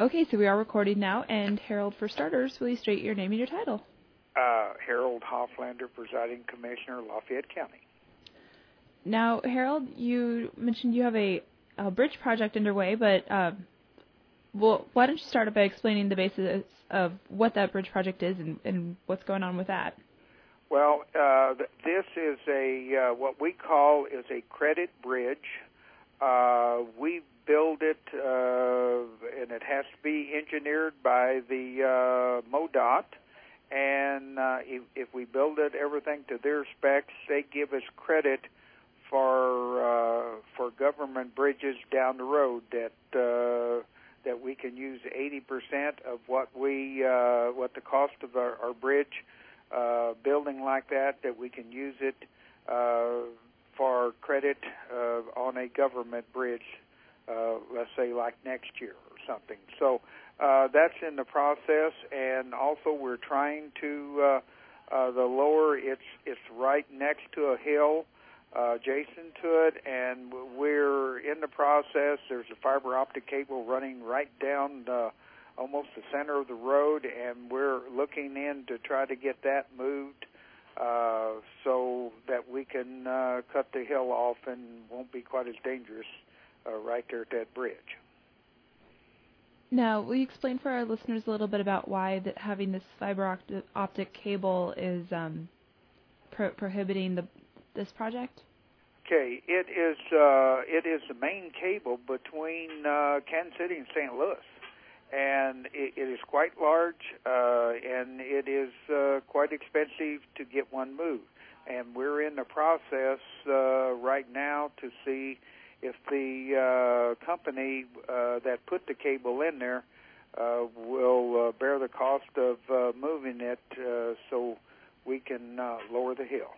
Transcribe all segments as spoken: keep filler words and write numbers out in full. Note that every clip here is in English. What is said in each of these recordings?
Okay, so we are recording now, and Harold, for starters, will you state your name and your title? Uh, Harold Hofflander, Presiding Commissioner, Lafayette County. Now, Harold, you mentioned you have a, a bridge project underway, but uh, well, why don't you start by explaining the basis of what that bridge project is and, and what's going on with that? Well, uh, th- this is a uh, what we call is a credit bridge. Uh, we build it, uh, and it has to be engineered by the uh, MoDOT. And uh, if, if we build it everything to their specs, they give us credit for uh, for government bridges down the road that uh, that we can use eighty percent of what we uh, what the cost of our, our bridge uh, building like that that we can use it uh, for credit uh, on a government bridge. Uh, let's say like next year or something. So uh, that's in the process, and also we're trying to uh, uh, the lower. It's it's right next to a hill, uh, adjacent to it, and we're in the process. There's a fiber optic cable running right down the, almost the center of the road, and we're looking in to try to get that moved uh, so that we can uh, cut the hill off and won't be quite as dangerous. Uh, right there at that bridge. Now, will you explain for our listeners a little bit about why that having this fiber optic, optic cable is um, pro- prohibiting the this project? Okay, it is uh, it is the main cable between uh, Kansas City and Saint Louis, and it, it is quite large, uh, and it is uh, quite expensive to get one moved. And we're in the process uh, right now to see if the uh, company uh, that put the cable in there uh, will uh, bear the cost of uh, moving it uh, so we can uh, lower the hill.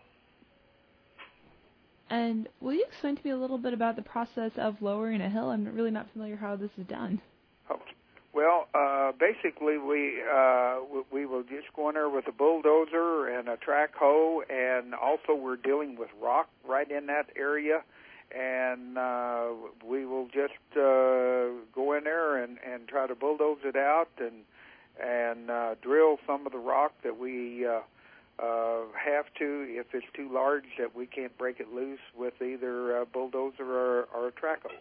And will you explain to me a little bit about the process of lowering a hill? I'm really not familiar how this is done. Okay. Well, uh, basically we uh, we will just go in there with a bulldozer and a track hoe, and also we're dealing with rock right in that area. And uh, we will just uh, go in there and, and try to bulldoze it out and and uh, drill some of the rock that we uh, uh, have to if it's too large that we can't break it loose with either a bulldozer or, or a track hoe.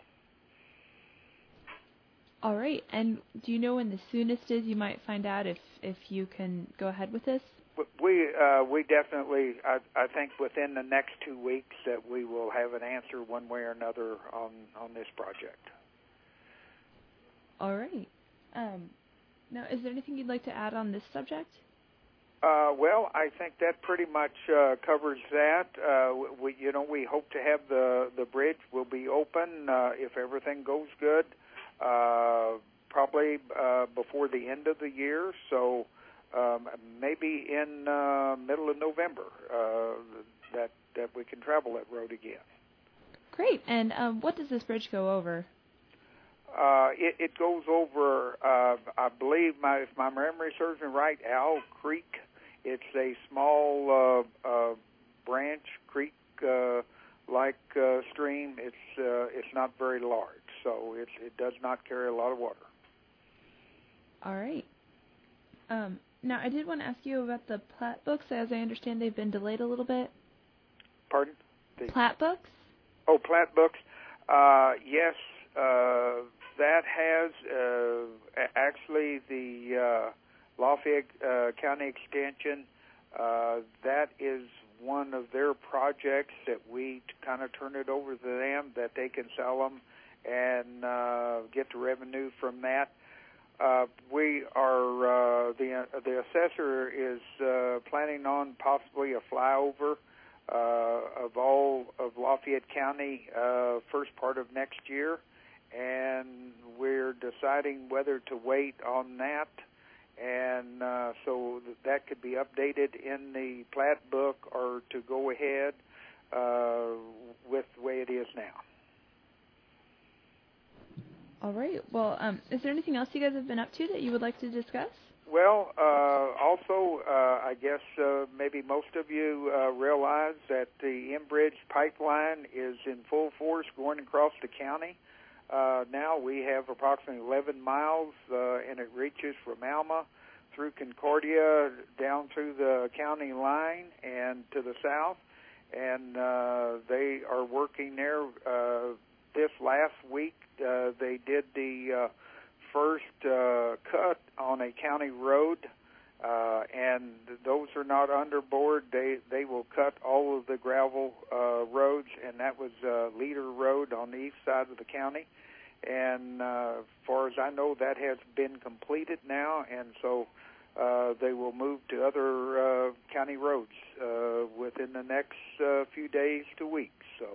All right. And do you know when the soonest is you might find out if, if you can go ahead with this? We uh, we definitely, I, I think within the next two weeks that we will have an answer one way or another on, on this project. All right. Um, now, is there anything you'd like to add on this subject? Uh, well, I think that pretty much uh, covers that. Uh, we, you know, we hope to have the, the bridge will be open uh, if everything goes good, uh, probably uh, before the end of the year. So. Um, maybe in uh, middle of November uh, that that we can travel that road again. Great. And um, what does this bridge go over? Uh, it, it goes over, uh, I believe, my, if my memory serves me right, Owl Creek. It's a small uh, uh, branch creek uh, like uh, stream. It's uh, it's not very large, so it's, it does not carry a lot of water. All right. Um. Now, I did want to ask you about the plat books. As I understand, they've been delayed a little bit. Pardon? The plat books? Oh, plat books. Uh, yes, uh, that has uh, actually the uh, Lafayette uh, County Extension. Uh, that is one of their projects that we kind of turn it over to them, that they can sell them and uh, get the revenue from that. Uh, we are, uh, the uh, the assessor is uh, planning on possibly a flyover uh, of all of Lafayette County uh, first part of next year, and we're deciding whether to wait on that, and uh, so that could be updated in the plat book or to go ahead uh, with the way it is now. All right. Well, um, is there anything else you guys have been up to that you would like to discuss? Well, uh, also, uh, I guess uh, maybe most of you uh, realize that the Enbridge pipeline is in full force going across the county. Uh, now we have approximately eleven miles, uh, and it reaches from Alma through Concordia down through the county line and to the south. And uh, they are working there. Uh, this last week, uh, they did the uh, first uh, cut on a county road, uh, and those are not underboard. They they will cut all of the gravel uh, roads, and that was uh, Leader Road on the east side of the county. And uh, as far as I know, that has been completed now, and so uh, they will move to other uh, county roads uh, within the next uh, few days to weeks. So,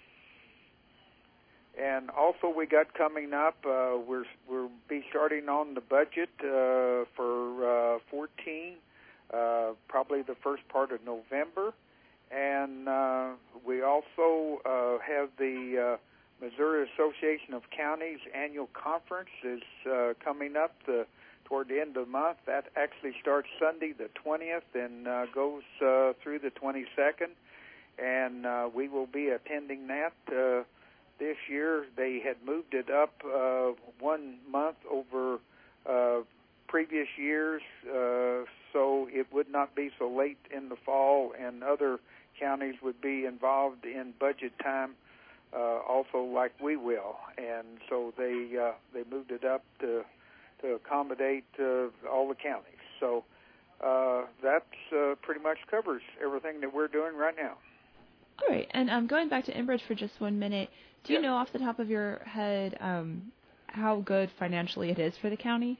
and also we got coming up, uh, we're we'll be starting on the budget uh, for uh, fourteen, uh, probably the first part of November, and uh, we also uh, have the uh, Missouri Association of Counties annual conference is uh, coming up the, toward the end of the month. That actually starts Sunday the twentieth and uh, goes uh, through the twenty-second, and uh, we will be attending that uh, this year. They had moved it up uh, one month over uh, previous years, uh, so it would not be so late in the fall, and other counties would be involved in budget time Uh, also like we will, and so they uh, they moved it up to to accommodate uh, all the counties. So uh, that uh, pretty much covers everything that we're doing right now. All right, and um, going back to Enbridge for just one minute, do you yes. know off the top of your head um, how good financially it is for the county?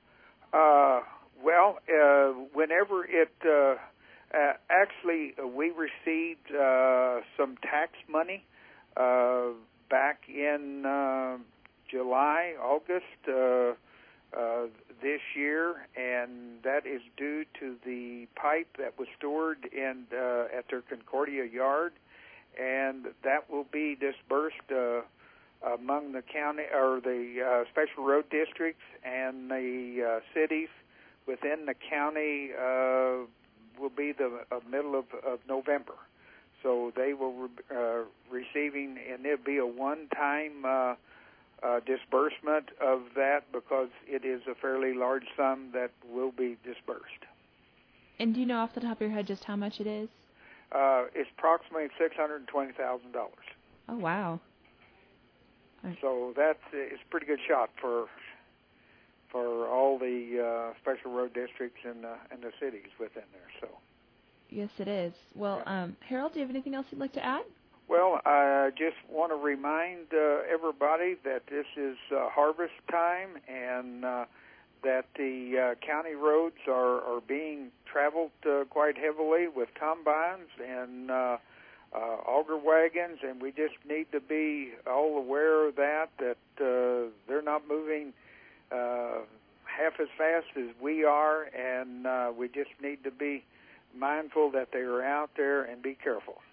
Uh, well, uh, whenever it uh, uh, actually uh, we received uh, some tax money. Uh, back in uh, July, August uh, uh, this year, and that is due to the pipe that was stored in uh, at their Concordia yard, and that will be dispersed uh, among the county or the uh, special road districts and the uh, cities within the county. Uh, will be the uh, middle of, of November. So they will be uh, receiving, and it'll be a one-time uh, uh, disbursement of that because it is a fairly large sum that will be disbursed. And do you know off the top of your head just how much it is? Uh, it's approximately six hundred twenty thousand dollars. Oh, wow. So that's it's a pretty good shot for for all the uh, special road districts and uh, and the cities within there. So. Yes, it is. Well, um, Harold, do you have anything else you'd like to add? Well, I just want to remind uh, everybody that this is uh, harvest time, and uh, that the uh, county roads are, are being traveled uh, quite heavily with combines and uh, uh, auger wagons, and we just need to be all aware of that, that uh, they're not moving uh, half as fast as we are, and uh, we just need to be mindful that they are out there and be careful.